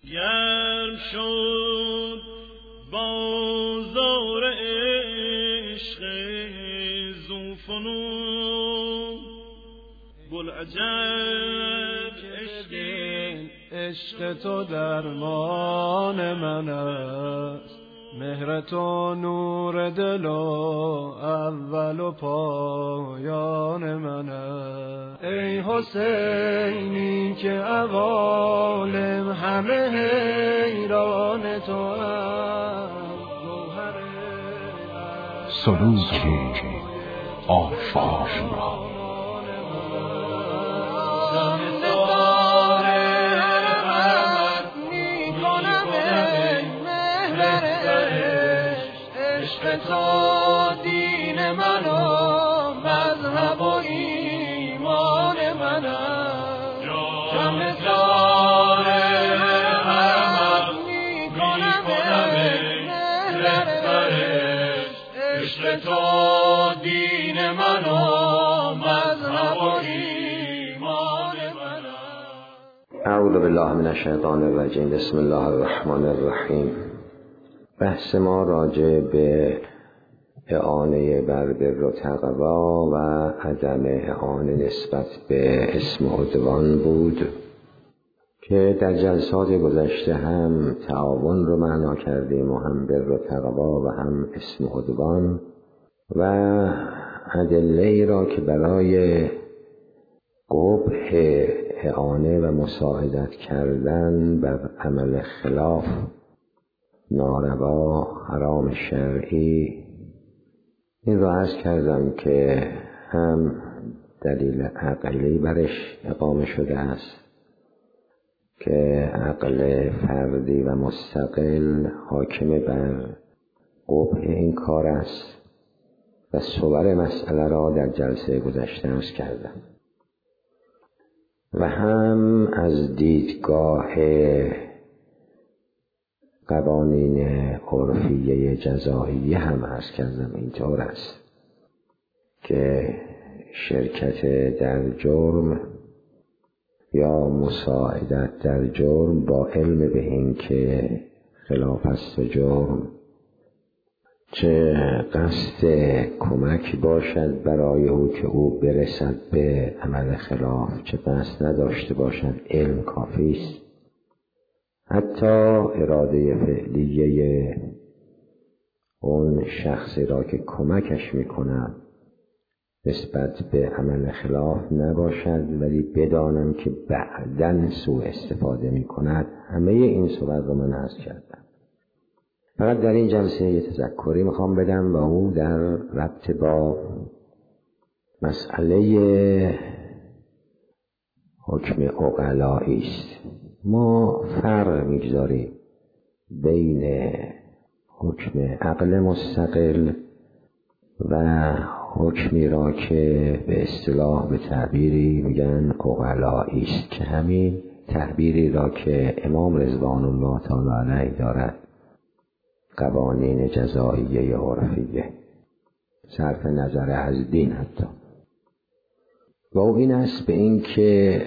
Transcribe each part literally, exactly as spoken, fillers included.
گرم شد بازار عشق زوفنون بلعجب عشق عشق تو درمان من است، مهر تو نور دل و اول و پایان من است. ای حسینی که عوالم همه حیران تو است، گوهر سلوک آفاق را تو دین من و مذهب و ایمان من است. جان دار احمد می کنم رهبرش، عشق تو دین من و مذهب و ایمان من است. اعوذ بالله من الشیطان الرجیم. بسم الله الرحمن الرحیم. بحث ما راجع به اعانه بر بر و تقوا و عدم اعانه نسبت به اسم عدوان بود که در جلسات گذشته هم تعاون رو معنا کردیم و هم بر و تقوا و هم اسم عدوان و ادله را که برای قبح اعانه و مساعدت کردن بر عمل خلاف ناروا حرام شرعی، این را عرض کردم که هم دلیل عقلی برش اقامه شده است که عقل فردی و مستقل حاکم بر قبح این کار است و صور مسئله را در جلسه گذشته عرض کردم و هم از دیدگاه قوانین عرفیه جزائیه هم عرض کردم اینطور است که شرکت در جرم یا مساعدت در جرم با علم به این که خلاف است جرم، چه قصد کمک باشد برای او که او برسد به عمل خلاف، چه قصد نداشته باشد، علم کافی است. حتی اراده فعلیه اون شخصی را که کمکش میکند نسبت به عمل خلاف نباشد، ولی بدانم که بعداً سوء استفاده میکند. همه این صورت رو من عرض کردم. فقط در این جلسه یه تذکری میخوام بدم و او در ربط با مسئله حکم عقلایی است. ما فرق میگذاریم بین حکم عقل مستقل و حکمی را که به اصطلاح به تعبیری میگن عقلایی است، که همین تعبیری را که امام رضوان الله تعالی علیه دارد، قوانین جزائیه عرفیه، صرف نظر از دین حتی، و او این است به این که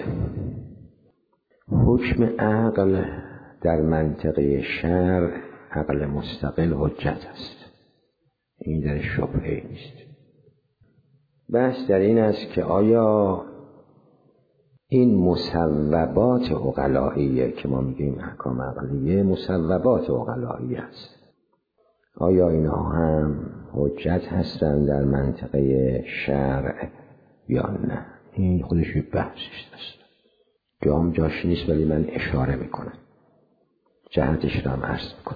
حکم عقل در منطقه شرع، عقل مستقل حجت است، این در شبهه نیست. بحث در این است که آیا این مصوبات عقلاییه که ما میگیم احکام عقلیه، مصوبات عقلاییه است، آیا اینها هم حجت هستند در منطقه شرع یا نه؟ این خودش یک بحثی است، جام جاش نیست، ولی من اشاره میکنم، جهتش را هم عرض میکنم.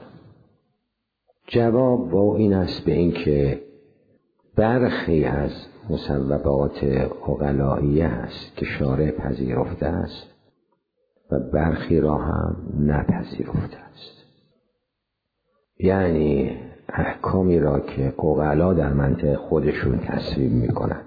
جواب با این است به این که برخی از مصوبات عقلاییه هست که شارع پذیرفته است و برخی را هم نپذیرفته است. یعنی احکامی را که عقلا در منطق خودشون تصویب میکنن،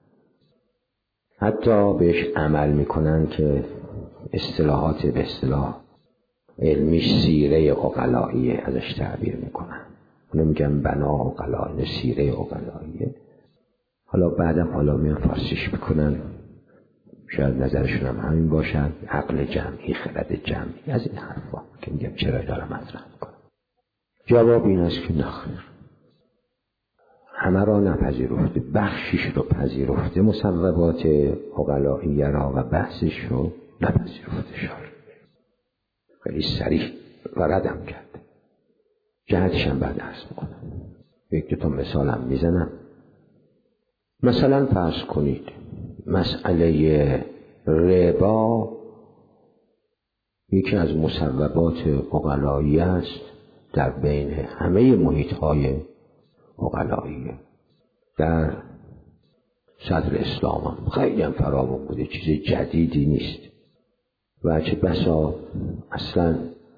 حتی بهش عمل میکنن که اصطلاحات به اصطلاح علمی سیره عقلاییه ازش تعبیر میکنن، اونو میگن بنا عقلاییه، سیره عقلاییه. حالا بعدم حالا میان فارسیش میکنن شاید نظرشون هم همین باشد، عقل جمعی، خرد جمعی، از این حرفا که میگم چرا دارم مطرح میکنم. جواب این است که نخیر، همه را نپذیرفته، بخشیش رو پذیرفته، مصوبات عقلائیه را و بحثش رو نپذیرفته. شار خیلی صریح و ردم کرد. جهتش هم بعد عرض میکنم. یک دو تا مثالم میزنم. مثلا فرض کنید مسئله ربا یکی از مصوبات عقلائیه است در بین همه محیط‌های عقلائیه. در صدر اسلام هم خیلی هم فراوان بوده، چیز جدیدی نیست و چه بسا اصلا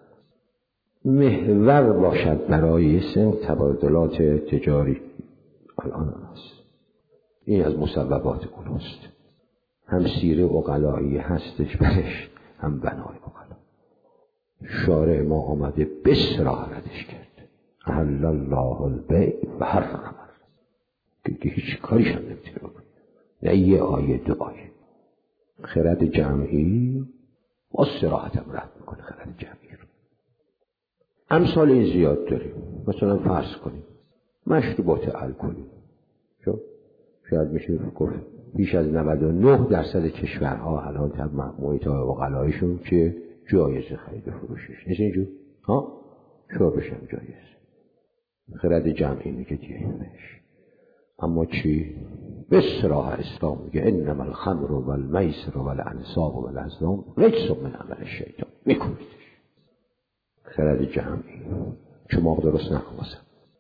محور باشد برای سن تبادلات تجاری الان هست. این از مصوبات اوناست. هم سیره عقلایی هستش برش، هم بنای عقلا. شارع ما آمده به صراحت ردش کرد. احل الله البیع و حرم الربا، که هیچ کاریش هم نمیتونه بکنه، نه یه آیه دو آیه. خرد جمعی با صراحت هم رد میکنه خرد جمعی رو. امثال این زیاد داریم. مثلا فرض کنیم مشروبات الکلی، چون شاید میشه گفت بیش از نود و نه درصد کشورها الان در محیط‌های عقلاییشون که جایزه خرید و فروشش نیست اینجور ها، شربش هم جایز. خرد جمعی میگه دیگهش. اما چی؟ به صراحت اسلام میگه انما الخمر و المیسر و الانصاب و الازلام رجس من عمل الشیطان، میکنیدش. خرد جمعی چماق درست نخواسم،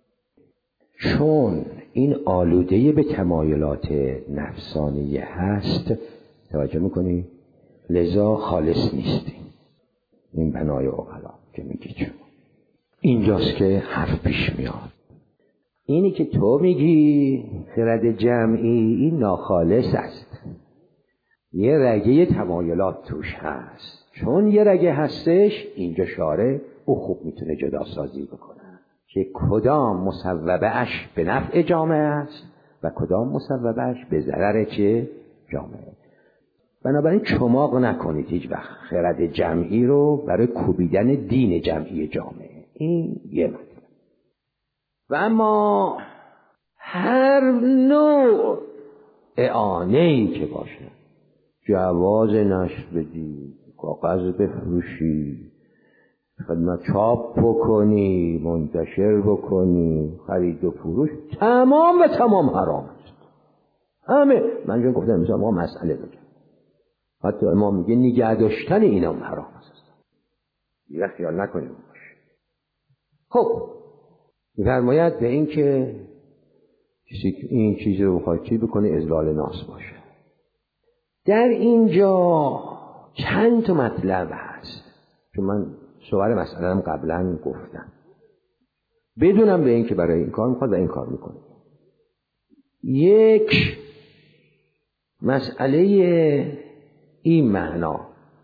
چون این آلوده به تمایلات نفسانیه هست. توجه میکنی؟ لذا خالص نیستی. این بنای عقلا که میگی چون اینجاست که حرف پیش میاد. اینی که تو میگی خرد جمعی این ناخالص است، یه رگه تمایلات توش هست. چون یه رگه هستش اینجا شارع او خوب میتونه جدا سازی بکنه که کدام مصوبه اش به نفع جامعه است و کدام مصوبه اش به ضرر چه جامعه. بنابراین چماق نکنید هیچ وقت خرد جمعی رو برای کوبیدن دین جمعی جامعه. این یه مطلب. و اما هر نوع اعانه‌ای که باشه، جواز نشر بدی، کاغذ بفروشی، خدمت چاپ بکنی، منتشر بکنی، خرید و فروش، تمام و تمام حرام است. همه من جون گفتم مثلا ما مسئله بگم، حتی امام میگه نگه داشتن اینا هم حرام است. دیگه خیال نکنیم باشه. خب می‌فرماید به این که کسی این چیز رو بخواد چی بکنه اذلال ناس باشه. در اینجا چند تا مطلب هست که من صور مسئله هم قبلا گفتم، بدونم به این که برای این کار میخواد و این کار میکنه. یک مسئله این معنا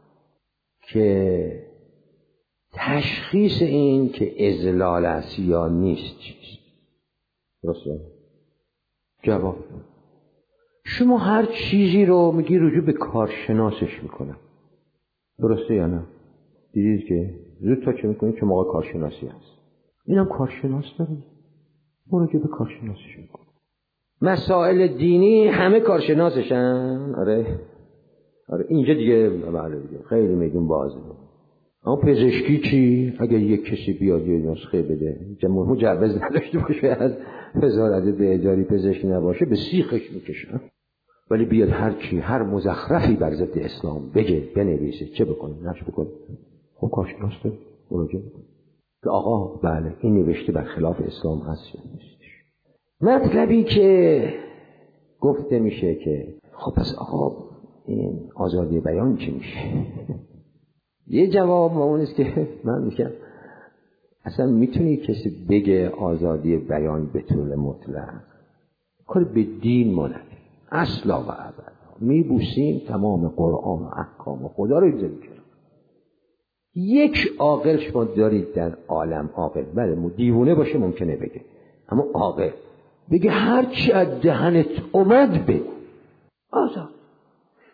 که تشخیص این که اذلال است یا نیست چیست. درسته؟ جواب شما هر چیزی رو میگی رجوع به کارشناسش میکنم، درسته یا نه؟ دیدید که زود تا چه میکنید که موقع کارشناسی هست، اینم کارشناس دارید، مراجعه به کارشناسش میکنم. مسائل دینی همه کارشناسشن. آره آره اینجا دیگه بله دیگه خیلی میدون بازه. اما پزشکی چی؟ اگر یک کسی بیاد یه نسخه بده، جمهور مجوز نداشته باشه، از وزارت بهداری پزشکی نباشه، به سیخش میکشن. ولی بیاد هر کی هر مزخرفی بر ضد اسلام بگه بنویسه، چه بکنه؟ نش بکنه. خب کارشناس داره مراجعه بکنه که آقا بله این نوشته بر خلاف اسلام هست یا نیست. مطلبی که گفته میشه که خب پس آقا این آزادی بیان چی میشه؟ یه جواب ما اون است که من میگم اصلا میتونی کسی بگه آزادی بیان به طور مطلق؟ کار به دین ما نداریم اصلا و ابدا. میبوسیم تمام قرآن و احکام خدا رو بذاریم کنار. یک عاقل شما دارید در عالم، عاقل بله دیوونه باشه ممکنه بگه، اما عاقل بگه هر چی از دهنت اومد بگو، آزاد.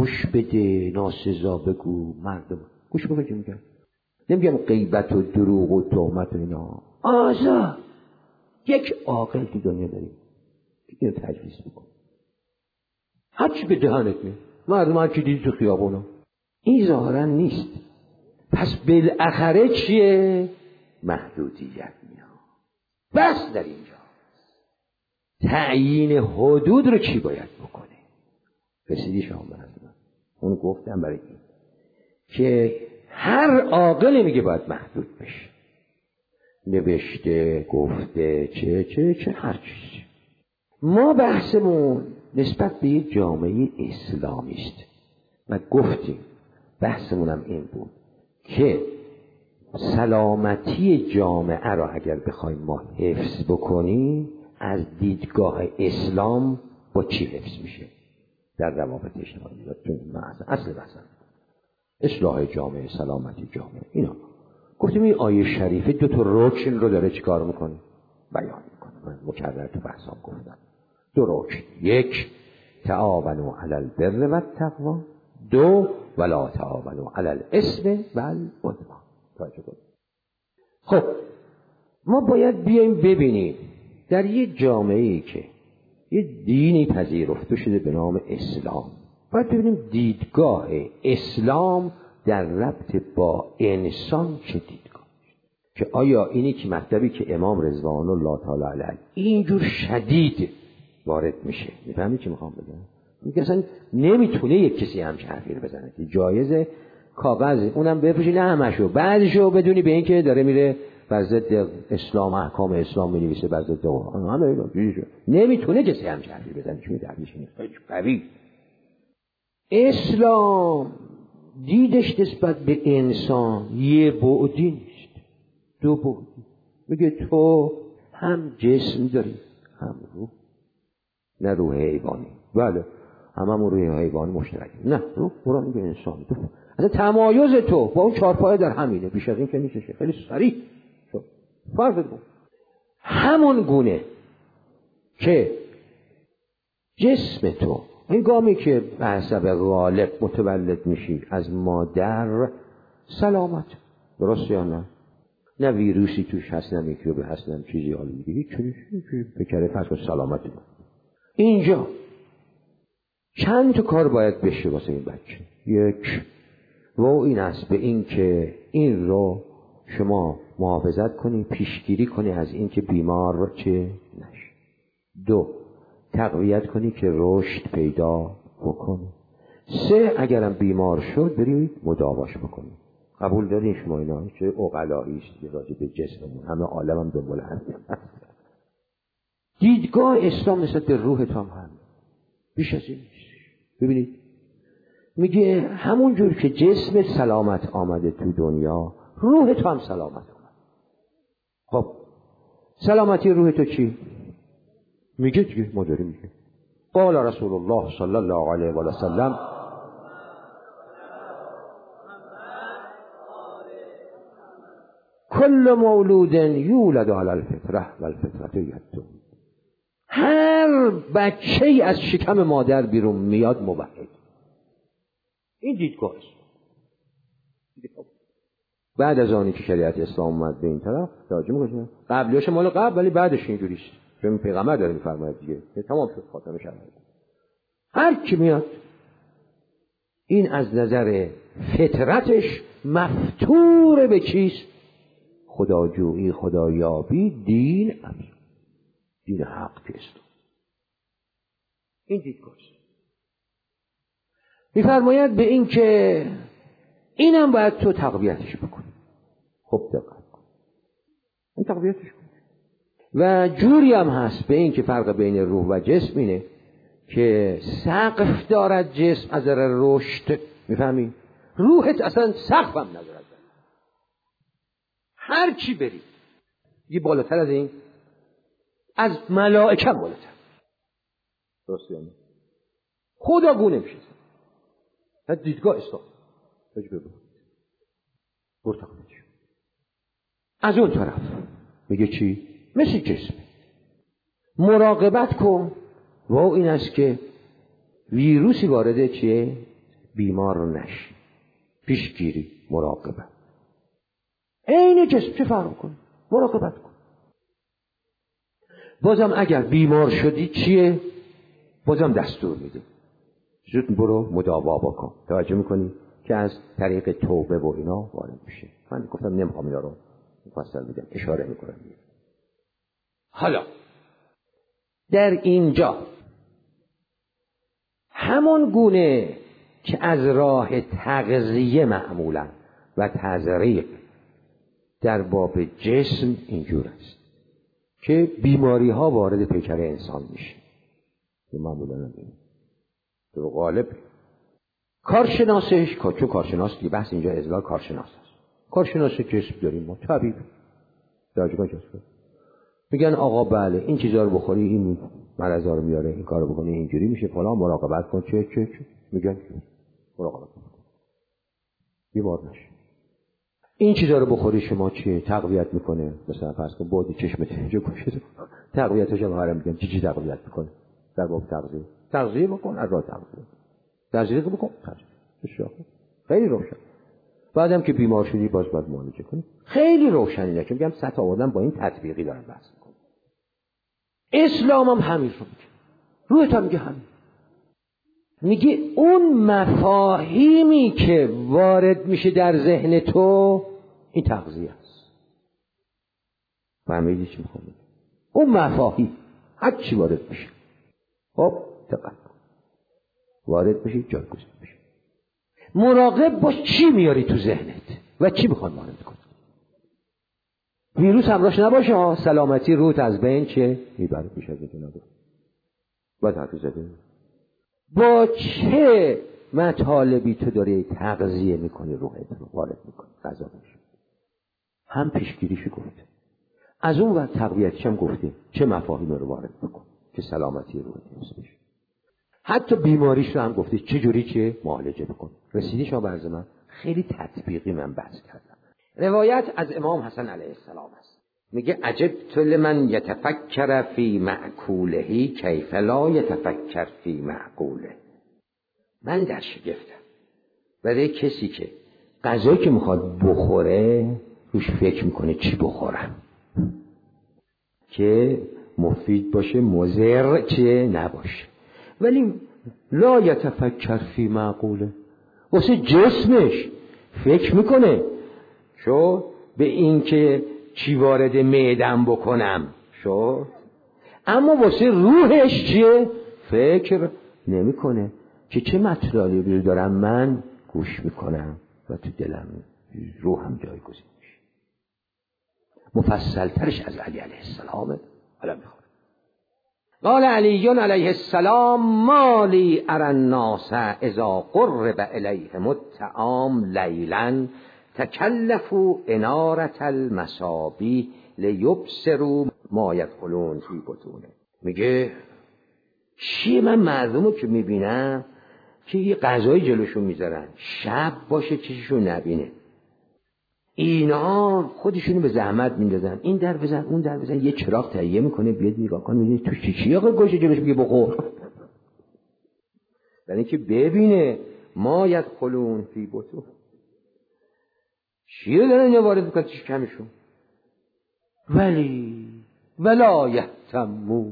فحش بده، ناسزا بگو، مردم گوش بگو چی میگم. نمیگم غیبت و دروغ و تهمت و اینا. آزاد یک عاقل تو دنیا داریم که اینو تجویز بکن. هر چی به دهنت میاد، مردم هر چی دیدی تو خیابونا، این ظاهرا نیست. پس بالاخره چیه؟ محدودیت میاد. بس در اینجا تعیین حدود رو چی باید بکنه؟ رسیدی شما به من. اون گفتم برای این که هر عاقلی میگه باید محدود بشه. نوشته، گفته، چه چه چه هر چیزی. ما بحثمون نسبت به یک جامعه اسلامی است و گفتیم بحثمون هم این بود که سلامتی جامعه را اگر بخوایم ما حفظ بکنیم از دیدگاه اسلام با چی حفظ میشه؟ در روابط اجتماعی اصل بحثم اصلاح جامعه، سلامتی جامعه. اینا گفتیم این آیه شریفه دو تا رکن رو داره چیکار میکنه؟ بیان میکنه. من مکرر تو بحثام گفتم دو رکن. یک، تعاونوا علی البر و التقوا. دو، ولا تعاونوا علی الاثم والعدوان. خب ما باید بیایم ببینیم در یک جامعه‌ای که یه دینی پذیرفته شده به نام اسلام، باید ببینیم دیدگاه اسلام در ربط با انسان چه دیدگاه، که آیا اینی که مطلبی که امام رضوان الله تعالی علیه اینجور شدید وارد میشه. میفهمی چی میخوام بگم؟ میگه اصلا نمیتونه یک کسی همچین حرفی رو بزنه که جایزه کاغذ اونم بپوشی، نه همشو، بعضیشو بدونی به این که داره میره بر ضد اسلام، احکام اسلام می‌نویسه بر ضد قرآن، همه اینا چیزه. نمیتونه کسی همچین حرفی بزنه. چون دلیلش نیست. قوی اسلام دیدش نسبت به انسان یه بعدی نیست، دو بعدی. میگه تو هم جسم داری هم روح. نه روح حیوانی، بله هممون روح حیوانی مشترکیم. نه، روح قرآن میگه انسان. تو اصلا تمایز تو با اون چهارپایه در همینه، بیش از این که نیستش. خیلی صریح شد فرض بود. همون گونه که جسم تو هنگامی که به حسب غالب متولد میشی از مادر سلامت، درست یا نه؟ نه ویروسی توش هست، نه میکروبی هست، نه چیزی حالی دیگه، هیچ چیزی بکره فرض کن سلامتی. اینجا چند تا کار باید بشه واسه این بچه. یک، و این است به این که این رو شما محافظت کنی، پیشگیری کنی از این که بیمار چه نشه. دو، تقویت کنی که رشد پیدا بکنه. سه، اگرم بیمار شد بری مداواش بکنی. قبول دارین شما اینا؟ چه عقلایی است راجع به جسممون، همه عالم هم دنبال هم هست. دیدگاه اسلام نسبت به روح تام هم بیش از این نیست. ببینید میگه همون جور که جسم سلامت آمده تو دنیا، روح تو هم سلامت آمد. خب سلامتی روح تو چی؟ میگه دیگه ما داریم میگه قال رسول الله صلی الله علیه و سلم کل مولود یولد علی الفطره و الفطره یتم. هر بچه‌ای از شکم مادر بیرون میاد موحد. این دیدگاه است. بعد از آنی که شریعت اسلام اومد به این طرف توجه می‌کنید، قبلیش مال قبل ولی بعدش اینجوری است. چون پیغمبر داره می‌فرماید دیگه تمام شد خاتمه شریعت. هر کی میاد این از نظر فطرتش مفتور به چیست؟ خداجویی، خدایابی، دین امین، دین حق است. این دیدگاه است. می‌فرماید به این که اینم باید تو تقویتش بکنی. خب دقت کن. این تقویتش کن. و جوری هم هست به این که فرق بین روح و جسم اینه که سقف دارد جسم از نظر رشد. میفهمی؟ روحت اصلا سقف هم ندارد. هر چی بری یه بالاتر از این، از ملائکه بالاتر. درست یا نه؟ خدا گونه میشه. از دیدگاه اسلام تجربه بود. برتقالش. از اون طرف میگه چی؟ مثل جسم. مراقبت کن و این است که ویروسی وارد چیه بیمار نشی. پیشگیری، مراقبت. عین جسم چه فرق کن؟ مراقبت کن. بازم اگر بیمار شدی چیه؟ بازم دستور میده. زود برو مداوا بکن. توجه میکنی که از طریق توبه و اینا وارد میشه. من گفتم نمیخوام اینا رو مفصل بگم، اشاره میکنم. حالا در اینجا همون گونه که از راه تغذیه معمولا و تزریق در باب جسم اینجور است که بیماری ها وارد پیکر انسان میشه. که معمولا نمیشه. در غالب کارشناسش، چون کارشناس دیگه بحث اینجا ازلا کارشناس است. کارشناس جسم داریم ما، طبیب درجه جسم. میگن آقا بله این چیزا رو بخوری این مرضا رو میاره، این کارو بکنی اینجوری میشه، فلان مراقبت کن، چه چه چه میگن مراقبت کن بیمار نشی. این چیزا رو بخوری شما چیه تقویت میکنه، مثلا فرض کن بودی چشمت اینجا گوشه تقویتش هم هرم میگن چی چی تقویت میکنه در باب تغذیه. تغذیه بکن، از راه تغذیه تغذیه بکن، تغذیه خیلی روشن. بعدم که بیمار شدی باز باید معالجه کنی. خیلی روشنی نشه. میگم سطح آدم با این تطبیقی دارن بحث میکنه. اسلام هم همین رو میگه. روحت هم میگه همین. میگه اون مفاهیمی که وارد میشه در ذهن تو این تغذیه است. فهمیدی چی میخوام بگم؟ اون مفاهیم هر چی وارد میشه خب دقت وارد میشه جایگزین میشه. مراقب باش چی میاری تو ذهنت و چی میخواد وارد کنی. ویروس همراهش نباشه، سلامتی روت از بین چه میبره پیش از اینکه نداره. باید حرفی زده با چه مطالبی تو داری تغذیه میکنی روحت رو وارد میکنی غذا میشه. هم پیشگیریشو گفته، از اون وقت تقویتش هم گفته چه مفاهیم رو وارد بکن که سلامتی روحت حفظ بشه. حتی بیماریش رو هم گفته چه جوری چه معالجه بکن. رسیدی شما برز من خیلی تطبیقی من بحث کردم. روایت از امام حسن علیه السلام است، میگه عجبت لمن یتفکر فی معکولهی کیف لا یتفکر فی معقوله. من در شگفتم برای کسی که غذایی که میخواد بخوره روش فکر میکنه چی بخورم که مفید باشه مضر چه نباشه، ولی لا یتفکر فی معقوله. واسه جسمش فکر میکنه شو به این که چی وارد معدم بکنم شو، اما واسه روحش چیه فکر نمیکنه که چه مطلبی دارم من گوش میکنم و تو دلم روحم جایگزین میشه. مفصل ترش از علی علیه السلام. حالا میخوام قال علی علیه السلام مالی اری الناس اذا قرب الیهم الطعام لیلا تکلفوا انارة المصابیح لیبصروا ما یدخلون فی بطونه. میگه چیه من مردمو که میبینم که یه غذای جلوشون میذارن شب باشه چششون نبینه، اینا خودشونو به زحمت میندازن این در بزن اون در بزن، یه چراغ تهیه میکنه بیاد نگاه کنه میگه تو چی چی آقا گوشه جلوش میگه بخور، یعنی که ببینه ما یدخلون فی بطون چیه دارن اینا وارد میکنن چیش کمشون. ولی ولا یهتمون،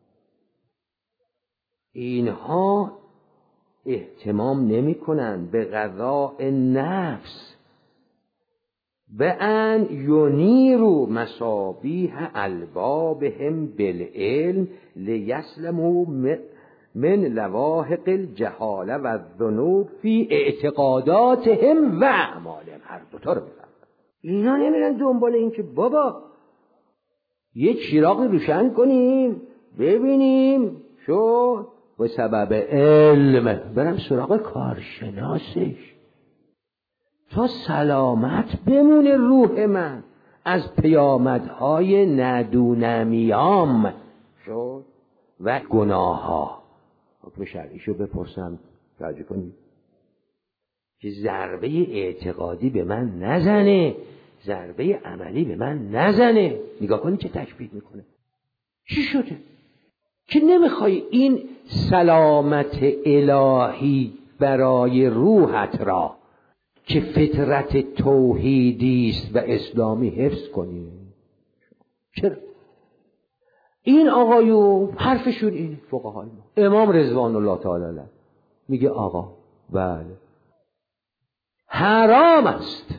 اینها اهتمام نمی کنن به قضاء نفس به ان یونیرو مصابیح البابهم بالعلم لیسلموا من لواحق الجهاله و الذنوب فی اعتقاداتهم و اعمالهم. هر دوتا رو بفرمن. اینا نمیرن دنبال این که بابا یه چراغ روشن کنیم ببینیم شو و سبب علم برم سراغ کارشناسش تا سلامت بمونه روح من از پیامدهای ندونمیام شد و گناه ها. حکم شرعیشو بپرسم توجه کنید که ضربه اعتقادی به من نزنه، ضربه عملی به من نزنه. نگاه کنید چه تشبیه میکنه. چی شده که نمیخوای این سلامت الهی برای روحت را که فطرت توحیدی است و اسلامی حفظ کنی. چرا؟ این آقایون حرفشون این فقهای ما. امام رضوان الله تعالی علیه میگه آقا بله حرام است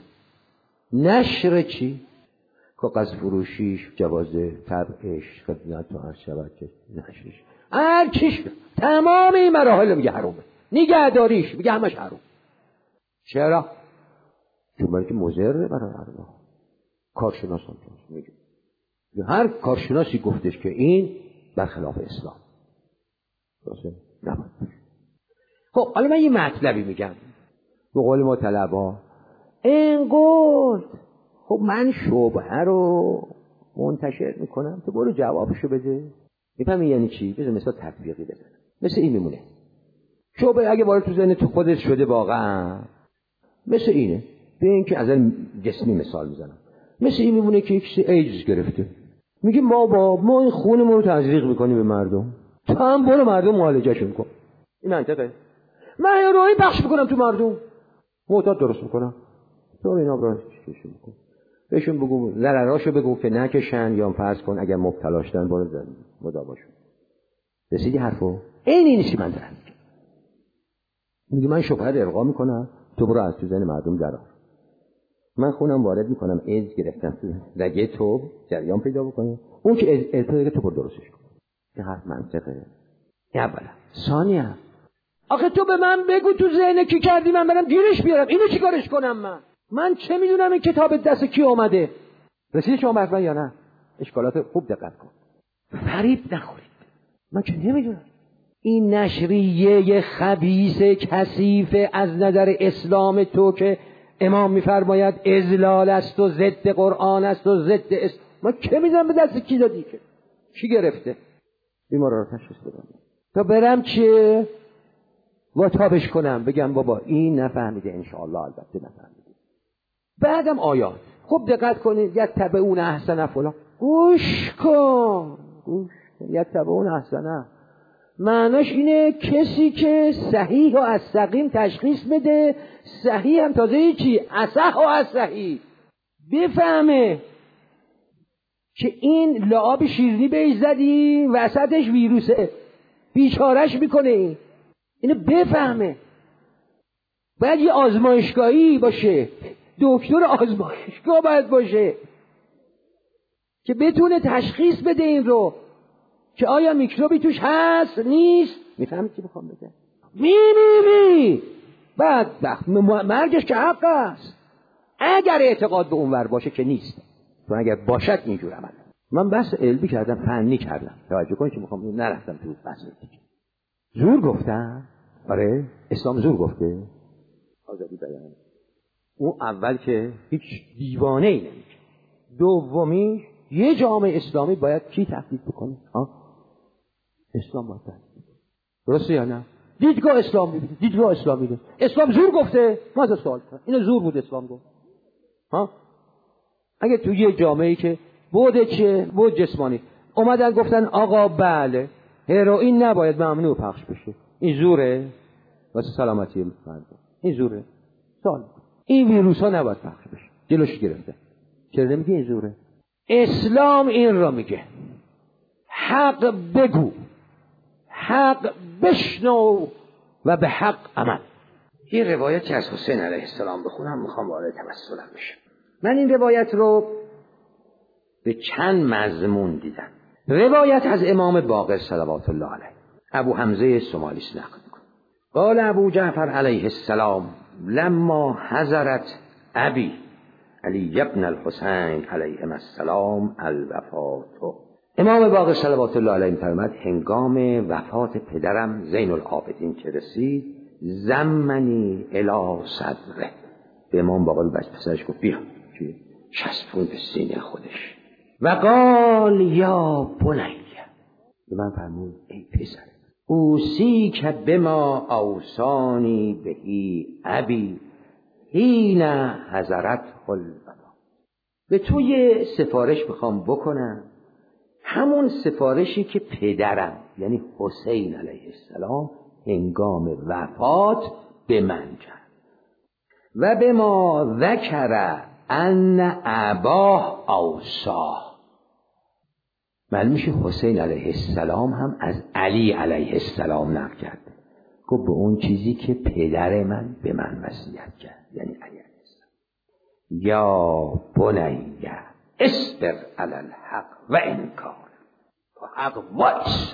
نشر چی؟ کاغذ فروشیش، جواز طبعش، خدمت و عرض شود که نشرش، هر چیش، تمام این مراحل میگه حرامه. نگهداریش میگه همش حرام. چرا؟ چون برای که مضره برای الله. کارشناسان میگه هر کارشناسی گفتش که این برخلاف اسلام درسته؟ نباید. خب حالا من یه مطلبی میگم به قول ما طلبا اینقدر خب من شبهه رو منتشر میکنم تو برو جوابشو بده. میفهمی یعنی چی؟ بذار مثلا تطبیقی بزنم. مثل این میمونه شبهه اگه وارد تو ذهن تو خودت شده واقعا مثل اینه. به این که از جسمی مثال میزنم مثل این میمونه که کسی ایدز گرفته میگه ما با ما این خونمون رو تزریق میکنیم به مردم تو هم برو مردم معالجهشون کن. این منطقه. من هروئین پخش میکنم تو مردم معتاد درست میکنم تو اینا برای چیشون میکن بهشون بگو ضرراشو بگو که نکشن یا فرض کن اگر مبتلا شدن برو مداواشون. رسیدی حرفو؟ این اینی من دارم میگه من شبهه رو القا میکنم تو برو از تو ذهن مردم درار. من خونم وارد میکنم ایدز گرفتم تو رگه تو جریان پیدا بکنه اون که ایدز پیدا تو برو درستش کن. این حرف منطقه. این اولا. ثانیه آخه تو به من بگو تو ذهن کی کردی من برم گیرش بیارم اینو چیکارش کنم؟ من من چه میدونم این کتاب دست کی اومده؟ رسیدی شما برفن یا نه؟ اشکالات خوب دقت کن. فریب نخورید. من چه نمیدونم. این نشریه خبیث کثیف از نظر اسلام تو که امام میفرماید اضلال است و ضد قرآن است و ضد اسلام. من چه میدونم به دست کی دادی که کی گرفته؟ بیمارا رو تشخیص بدم تا برم چه و تابش کنم بگم بابا این نفهمیده انشاءالله البته نفهمیده. بعدم آیات خوب دقت کنید یتبعون احسن فلان گوش کن گوش کن یتبعون احسن معناش اینه کسی که صحیح و از سقیم تشخیص بده. صحیح هم تازه چی؟ اصح و از صحیح بفهمه که این لعاب شیرینی بهش زدی وسطش ویروسه بیچارش میکنه. اینو بفهمه. باید یه آزمایشگاهی باشه دکتر آزمایشگاه باید باشه که بتونه تشخیص بده این رو که آیا میکروبی توش هست نیست. میفهمی چی بخوام بگم؟ می می می بعد بخ... مرگش که حق است اگر اعتقاد به اونور باشه که نیست. چون اگر باشد اینجور عمل. من بس علمی کردم فنی کردم توجه کنید که میخوام نرفتم تو بحث دیگه. زور گفتم. آره اسلام زور گفته آزادی بیان. اون اول که هیچ دیوانه ای نمیگه. دومی یه جامعه اسلامی باید کی تفکیک بکنه؟ ها اسلام باید تفکیک. درسته یا نه؟ دیدگاه اسلام میبینه دیدگاه اسلامی ده. اسلام زور گفته ما از سوال کنم اینو زور بود اسلام گفت. ها اگه تو یه جامعه‌ای که بوده چه بود جسمانی اومدن گفتن آقا بله هروئین نباید ممنوع پخش بشه این زوره واسه سلامتی مردم این زوره سوال این ویروس ها نباید پخش بشه جلوش گرفته چرا نمیگه این زوره؟ اسلام این را میگه حق بگو حق بشنو و به حق عمل. یه روایتی از حسین علیه السلام بخونم میخوام وارد تمثلم بشم. من این روایت رو به چند مضمون دیدم. روایت از امام باقر صلوات الله علیه ابو حمزه سمالیس نقل می‌کنه. قال ابو جعفر علیه السلام لما حضرت ابی علی ابن الحسین علیه السلام الوفات. امام باقر صلوات الله علیه می‌فرماید هنگام وفات پدرم زین العابدین که رسید زمنی الی صدره. به امام باقر بچه پسرش گفت بیا چسبون به سینه خودش و قال یا بنیه به من فرمود ای پسر اوصیک بما اوصانی بهی ابی حین حضرت الوفات. به تو یه سفارش میخوام بکنم همون سفارشی که پدرم یعنی حسین علیه السلام هنگام وفات به من کرد. و به ما ذکر ان اباه اوصاه. معلوم میشه حسین علیه السلام هم از علی علیه السلام نقل کرد. گفت به اون چیزی که پدر من به من وصیت کرد، یعنی علی علیه السلام. یا بنیه اصبر علی الحق و انکار و حق وایس.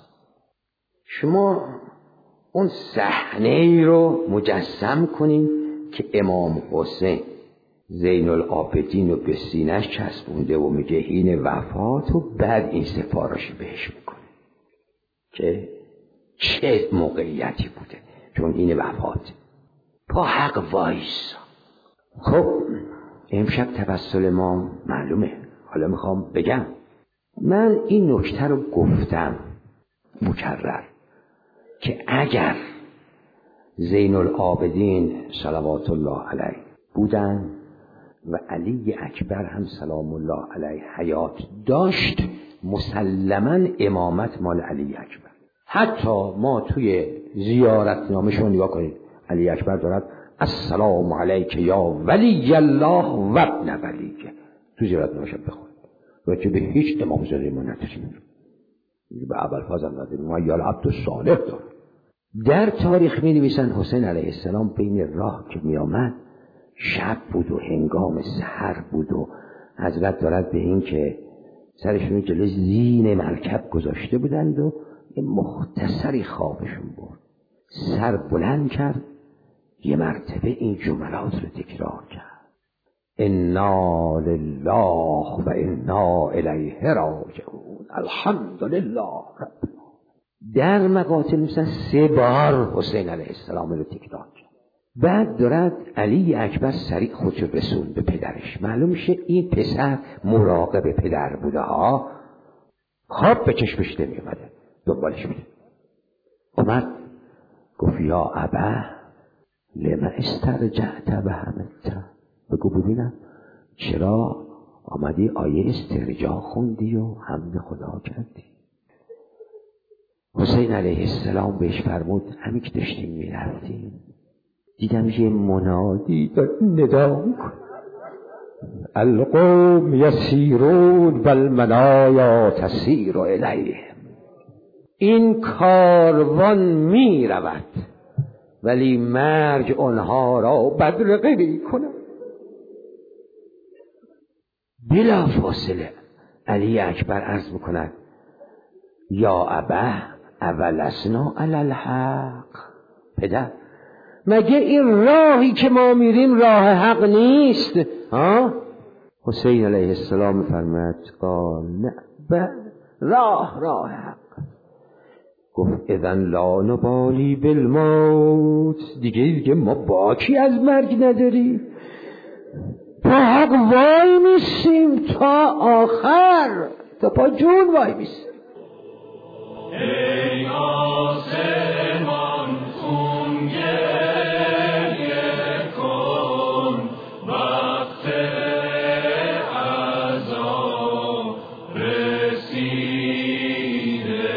شما اون صحنه ای رو مجسم کنین که امام حسین زین العابدین رو به سینه‌اش چسبونده و میگه این وفات و بعد این سفارش بهش میکنه که چه موقعیتی بوده، چون این وفات پا حق وایس. خب امشب توسل ما معلومه. حالا میخوام بگم، من این نکته رو گفتم مکرر که اگر زین العابدین صلوات الله علیه بودن و علی اکبر هم سلام الله علیه حیات داشت، مسلماً امامت مال علی اکبر. حتی ما توی زیارتنامه‌شون نگاه کنید، علی اکبر دارد السلام علیک یا ولی الله و ابن ولیه، تو زیارتنامه‌ش بخونید. راجع به هیچ امام زاده ما نداریم، به ابوالفضل نداریم، ما یا عبد الصالح داریم. در تاریخ می نویسن حسین علیه السلام بین راه که می آمد، شب بود و هنگام سحر بود و حضرت دارد به این که سرشون جلوی زین مرکب گذاشته بودند و یه مختصری خوابشون برد. سر بلند کرد، یه مرتبه این جملات رو تکرار کرد: انا لله و انا الیه راجعون الحمدلله رب. در مقاتل مثلا سه بار حسین علیه السلام رو تکرار کرد. بعد دارد علی اکبر سریع خودشو رسوند به پدرش. معلوم میشه این پسر مراقب پدر بوده ها، خواب به چشمش نمی اومده، دنبالش میده. اومد گفت یا ابا لما استرجعت و همت. بگو ببینم چرا آمدی آیه استرجاع خوندی و حمد خدا کردی؟ حسین علیه السلام بهش فرمود همین که داشتیم میرفتیم دیدم یه منادی ندا میکنه: القوم یسیرون و المنایا تسیر الیهم. این کاروان می رود ولی مرگ آنها را بدرقه می کند. بلا فاصله علی اکبر عرض میکند یا ابا اولسنا علی الحق. پدر مگه این راهی که ما میریم راه حق نیست؟ ها؟ حسین علیه السلام میفرماید قال نه بله راه راه حق. گفت اذن لا نبالی بالموت. دیگه دیگه ما باکی از مرگ نداری، پا حق وای میسیم تا آخر، تا پا جون وای میسیم. ای آسمان خون گریه کن وقت عذاب رسیده،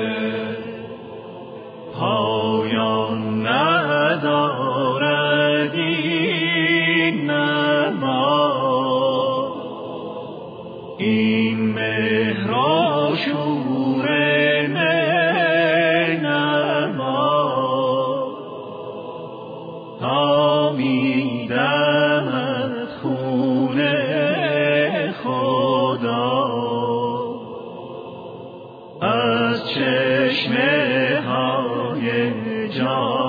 پایان ندارد این نما، این مهر آشوب چشمه های جان